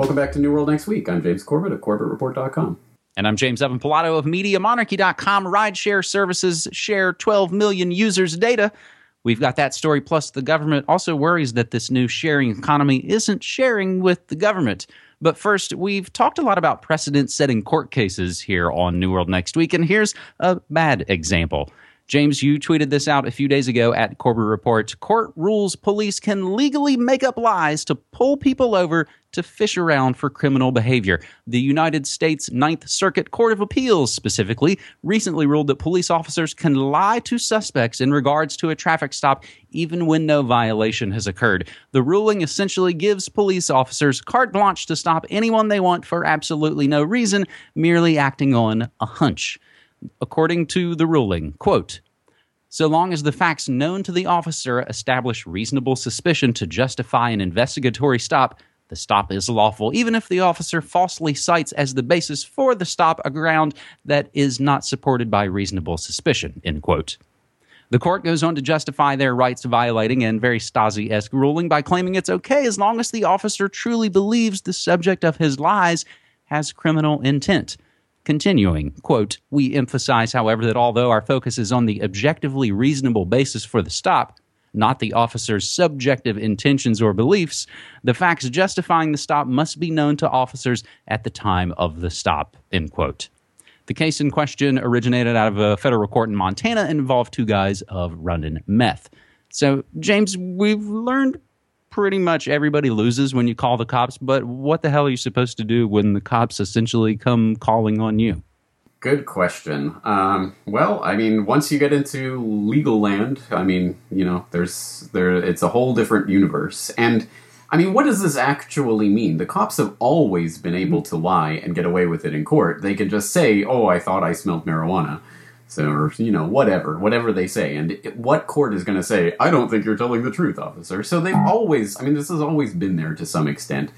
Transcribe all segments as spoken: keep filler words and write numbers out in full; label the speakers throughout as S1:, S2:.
S1: welcome back to New World Next Week. I'm James Corbett of Corbett Report dot com.
S2: And I'm James Evan Pilato of Media Monarchy dot com. Rideshare services share twelve million users' data. We've got that story, plus the government also worries that this new sharing economy isn't sharing with the government. But first, we've talked a lot about precedent-setting court cases here on New World Next Week, and here's a bad example. James, you tweeted this out a few days ago at Corbett Report. Court rules police can legally make up lies to pull people over to fish around for criminal behavior. The United States Ninth Circuit Court of Appeals, specifically, recently ruled that police officers can lie to suspects in regards to a traffic stop even when no violation has occurred. The ruling essentially gives police officers carte blanche to stop anyone they want for absolutely no reason, merely acting on a hunch. According to the ruling, quote, so long as the facts known to the officer establish reasonable suspicion to justify an investigatory stop, the stop is lawful, even if the officer falsely cites as the basis for the stop a ground that is not supported by reasonable suspicion, end quote. The court goes on to justify their rights violating and very Stasi-esque ruling by claiming it's okay as long as the officer truly believes the subject of his lies has criminal intent. Continuing, quote, we emphasize, however, that although our focus is on the objectively reasonable basis for the stop, not the officer's subjective intentions or beliefs, the facts justifying the stop must be known to officers at the time of the stop, end quote. The case in question originated out of a federal court in Montana and involved two guys of running meth. So, James, we've learned pretty much everybody loses when you call the cops, but what the hell are you supposed to do when the cops essentially come calling on you?
S1: Good question. Um, well, I mean, once you get into legal land, I mean, you know, there's there. It's a whole different universe. And, I mean, what does this actually mean? The cops have always been able to lie and get away with it in court. They can just say, oh, I thought I smelled marijuana. So, or, you know, whatever, whatever they say. And it, what court is going to say, I don't think you're telling the truth, officer? So they've always, I mean, this has always been there to some extent.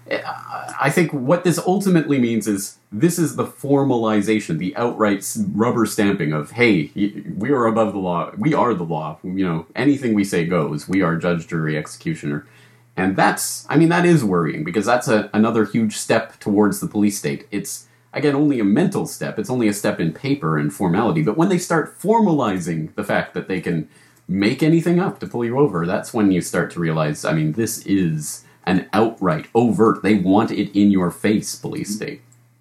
S1: I think what this ultimately means is this is the formalization, the outright rubber stamping of, hey, we are above the law. We are the law. You know, anything we say goes. We are judge, jury, executioner. And that's, I mean, that is worrying because that's a, another huge step towards the police state. It's, again, only a mental step. It's only a step in paper and formality. But when they start formalizing the fact that they can make anything up to pull you over, that's when you start to realize, I mean, this is an outright, overt, they want it in your face police state.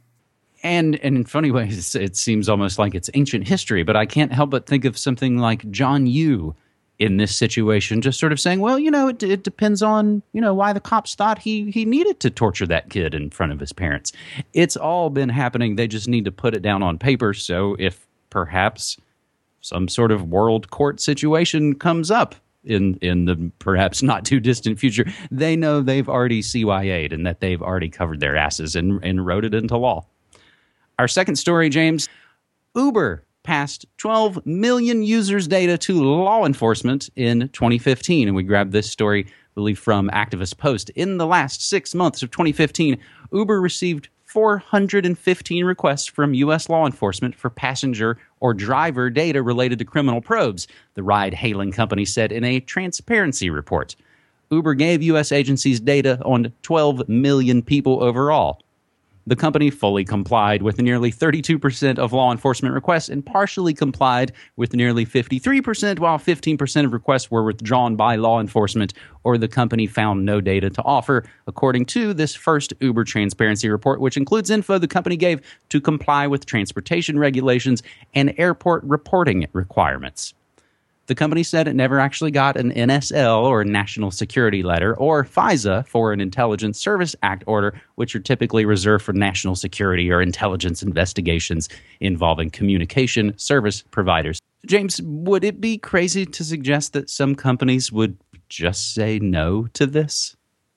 S2: And, and in funny ways, it seems almost like it's ancient history, but I can't help but think of something like John Yoo in this situation, just sort of saying, well, you know, it, it depends on, you know, why the cops thought he he needed to torture that kid in front of his parents. It's all been happening. They just need to put it down on paper. So if perhaps some sort of world court situation comes up in, in the perhaps not too distant future, they know they've already C Y A'd and that they've already covered their asses and, and wrote it into law. Our second story, James, Uber passed twelve million users' data to law enforcement in twenty fifteen. And we grabbed this story, I believe, from Activist Post. In the last six months of twenty fifteen, Uber received four hundred fifteen requests from U S law enforcement for passenger or driver data related to criminal probes, the ride-hailing company said in a transparency report. Uber gave U S agencies data on twelve million people overall. The company fully complied with nearly thirty-two percent of law enforcement requests and partially complied with nearly fifty-three percent, while fifteen percent of requests were withdrawn by law enforcement or the company found no data to offer, according to this first Uber transparency report, which includes info the company gave to comply with transportation regulations and airport reporting requirements. The company said it never actually got an N S L, or National Security Letter, or FISA, for an Intelligence Service Act order, which are typically reserved for national security or intelligence investigations involving communication service providers. James, would it be crazy to suggest that some companies would just say no to this?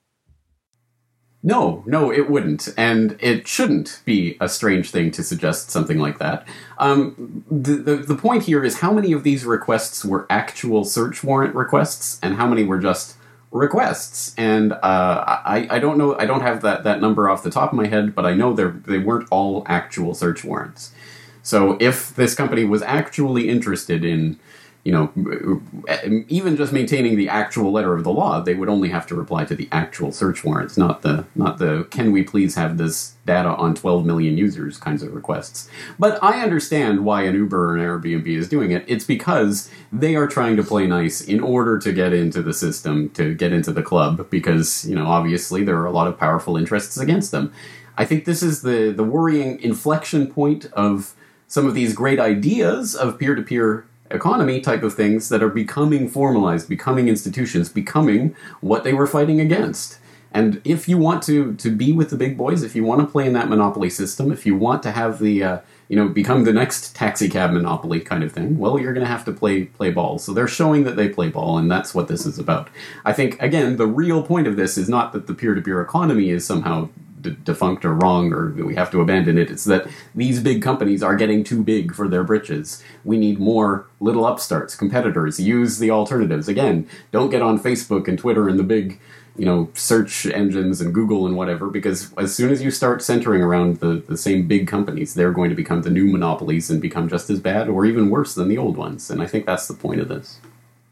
S1: No, no, it wouldn't. And it shouldn't be a strange thing to suggest something like that. Um, the, the, the point here is how many of these requests were actual search warrant requests and how many were just requests. And uh, I, I don't know, I don't have that, that number off the top of my head, but I know they weren't all actual search warrants. So if this company was actually interested in you know, even just maintaining the actual letter of the law, they would only have to reply to the actual search warrants, not the not the can we please have this data on twelve million users kinds of requests. But I understand why an Uber or an Airbnb is doing it. It's because they are trying to play nice in order to get into the system, to get into the club, because, you know, obviously there are a lot of powerful interests against them. I think this is the, the worrying inflection point of some of these great ideas of peer-to-peer economy type of things that are becoming formalized, becoming institutions, becoming what they were fighting against. And if you want to to be with the big boys, if you want to play in that monopoly system, if you want to have the, uh, you know, become the next taxi cab monopoly kind of thing, well, you're going to have to play play ball. So they're showing that they play ball, and that's what this is about. I think, again, the real point of this is not that the peer-to-peer economy is somehow d- defunct or wrong or we have to abandon it. It's that these big companies are getting too big for their britches. We need more little upstarts, competitors. Use the alternatives. Again, don't get on Facebook and Twitter and the big, you know, search engines and Google and whatever, because as soon as you start centering around the, the same big companies, they're going to become the new monopolies and become just as bad or even worse than the old ones. And I think that's the point of this.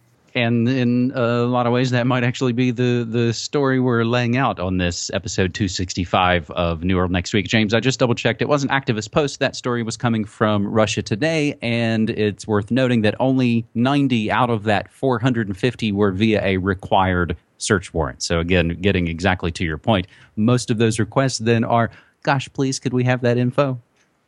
S2: And in a lot of ways, that might actually be the, the story we're laying out on this episode two sixty-five of New World Next Week. James, I just double-checked. It wasn't Activist Post. That story was coming from Russia Today, and it's worth noting that only ninety out of that four hundred fifty were via a required search warrant. So again, getting exactly to your point, most of those requests then are, gosh, please, could we have that info?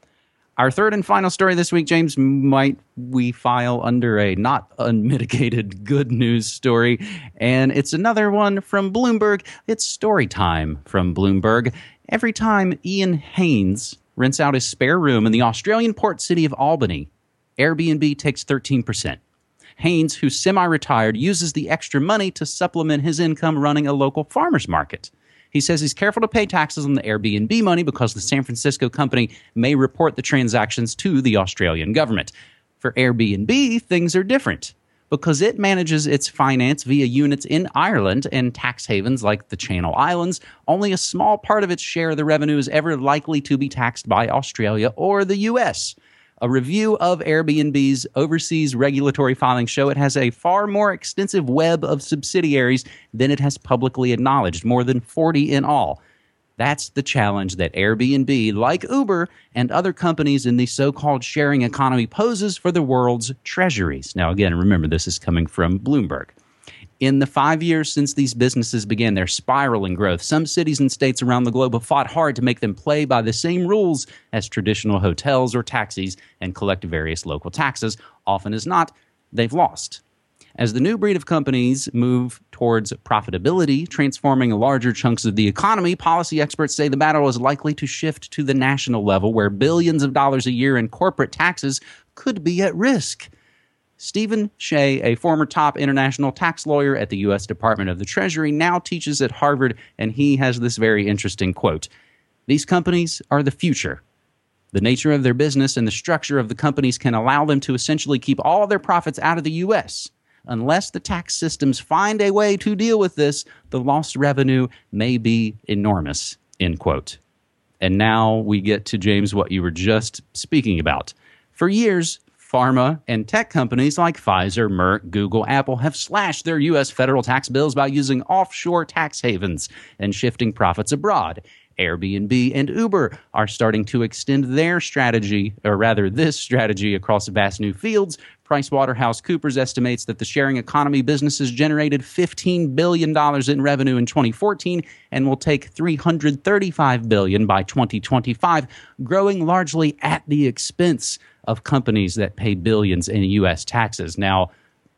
S2: Our third and final story this week, James, might we file under a not unmitigated good news story. And it's another one from Bloomberg. It's story time from Bloomberg. Every time Ian Haines rents out his spare room in the Australian port city of Albany, Airbnb takes thirteen percent. Haines, who's semi-retired, uses the extra money to supplement his income running a local farmer's market. He says he's careful to pay taxes on the Airbnb money because the San Francisco company may report the transactions to the Australian government. For Airbnb, things are different because it manages its finance via units in Ireland and tax havens like the Channel Islands. Only a small part of its share of the revenue is ever likely to be taxed by Australia or the U S. A review of Airbnb's overseas regulatory filings show it has a far more extensive web of subsidiaries than it has publicly acknowledged, more than forty in all. That's the challenge that Airbnb, like Uber and other companies in the so-called sharing economy, poses for the world's treasuries. Now, again, remember, this is coming from Bloomberg. In the five years since these businesses began their spiraling growth, some cities and states around the globe have fought hard to make them play by the same rules as traditional hotels or taxis and collect various local taxes. Often as not, they've lost. As the new breed of companies move towards profitability, transforming larger chunks of the economy, policy experts say the battle is likely to shift to the national level, where billions of dollars a year in corporate taxes could be at risk. Stephen Shea, a former top international tax lawyer at the U S Department of the Treasury, now teaches at Harvard, and he has this very interesting quote. These companies are the future. The nature of their business and the structure of the companies can allow them to essentially keep all of their profits out of the U S. Unless the tax systems find a way to deal with this, the lost revenue may be enormous, end quote. And now we get to, James, what you were just speaking about. For years, pharma and tech companies like Pfizer, Merck, Google, Apple have slashed their U S federal tax bills by using offshore tax havens and shifting profits abroad. Airbnb and Uber are starting to extend their strategy, or rather this strategy, across vast new fields. PricewaterhouseCoopers estimates that the sharing economy businesses generated fifteen billion dollars in revenue in twenty fourteen and will take three hundred thirty-five billion dollars by twenty twenty-five, growing largely at the expense of companies that pay billions in U S taxes. Now,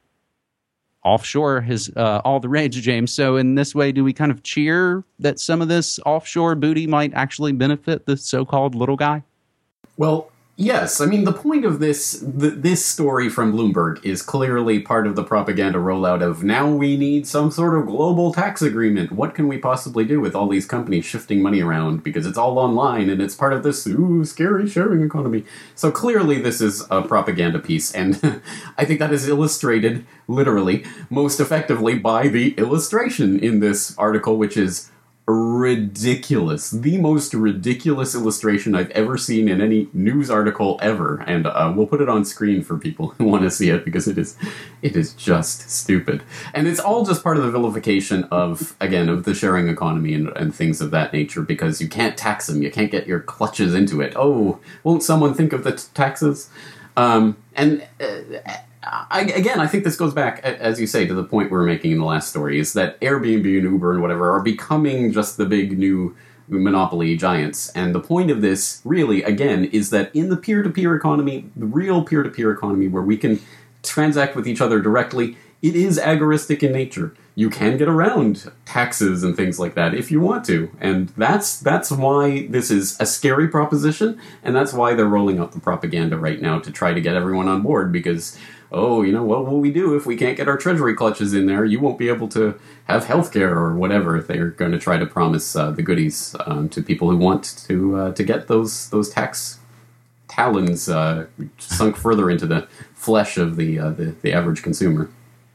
S2: offshore is uh, all the rage, James. So in this way, do we kind of cheer that some of this offshore booty might actually benefit the so-called little guy?
S1: Well, yes. I mean, the point of this th- this story from Bloomberg is clearly part of the propaganda rollout of now we need some sort of global tax agreement. What can we possibly do with all these companies shifting money around? Because it's all online and it's part of this ooh, scary sharing economy. So clearly this is a propaganda piece. And I think that is illustrated, literally, most effectively by the illustration in this article, which is ridiculous, the most ridiculous illustration I've ever seen in any news article ever, and uh, we'll put it on screen for people who want to see it, because it is it is just stupid. And it's all just part of the vilification of, again, of the sharing economy and, and things of that nature, because you can't tax them, you can't get your clutches into it. Oh, won't someone think of the t- taxes? Um, and uh, I, again, I think this goes back, as you say, to the point we were making in the last story, is that Airbnb and Uber and whatever are becoming just the big new monopoly giants. And the point of this, really, again, is that in the peer-to-peer economy, the real peer-to-peer economy where we can transact with each other directly, it is agoristic in nature. You can get around taxes and things like that if you want to. And that's that's why this is a scary proposition, and that's why they're rolling out the propaganda right now to try to get everyone on board, because, oh, you know, what will we do if we can't get our treasury clutches in there? You won't be able to have healthcare or whatever. They're going to try to promise uh, the goodies um, to people who want to uh, to get those those tax talons uh, sunk further into the flesh of the, uh, the the average consumer.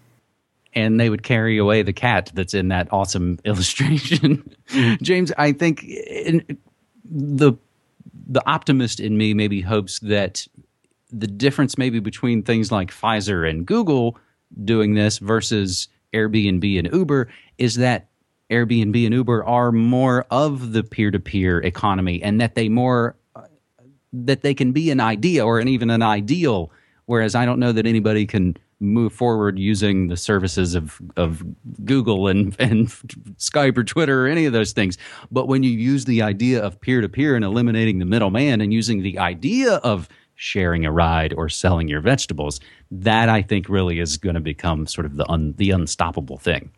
S2: And they would carry away the cat that's in that awesome illustration. James, I think in, the the optimist in me maybe hopes that the difference maybe between things like Pfizer and Google doing this versus Airbnb and Uber is that Airbnb and Uber are more of the peer-to-peer economy, and that they more uh, that they can be an idea or an, even an ideal, whereas I don't know that anybody can move forward using the services of, of Google and, and Skype or Twitter or any of those things. But when you use the idea of peer-to-peer and eliminating the middleman and using the idea of sharing a ride or selling your vegetables, that I think really is going to become sort of the un, the unstoppable thing.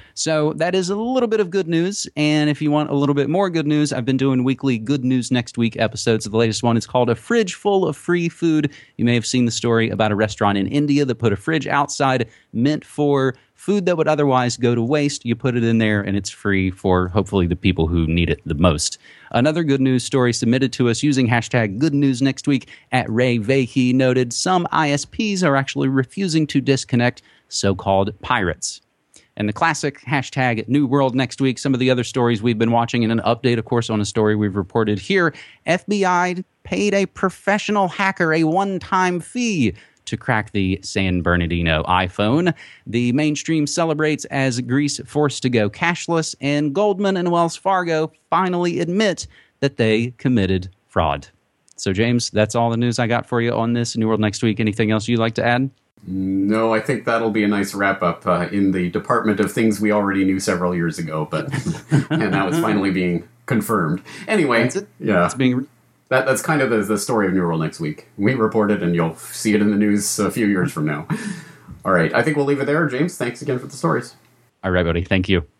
S2: So that is a little bit of good news. And if you want a little bit more good news, I've been doing weekly Good News Next Week episodes. The latest one is called A Fridge Full of Free Food. You may have seen the story about a restaurant in India that put a fridge outside meant for food that would otherwise go to waste. You put it in there and it's free for hopefully the people who need it the most. Another good news story submitted to us using hashtag Good News Next Week at Ray Vahey noted some I S Ps are actually refusing to disconnect so-called pirates. And the classic hashtag New World Next Week, some of the other stories we've been watching, and an update, of course, on a story we've reported here. F B I paid a professional hacker a one-time fee to crack the San Bernardino iPhone. The mainstream celebrates as Greece forced to go cashless, and Goldman and Wells Fargo finally admit that they committed fraud. So, James, that's all the news I got for you on this New World Next Week. Anything else you'd like to add?
S1: No, I think that'll be a nice wrap-up uh, in the department of things we already knew several years ago, but and now it's finally being confirmed. Anyway,
S2: That's it.
S1: yeah,
S2: It's being...
S1: that that's kind of the, the story of New World Next Week. We report it, and you'll see it in the news a few years from now. All right, I think we'll leave it there. James, thanks again for the stories.
S2: All right, buddy. Thank you.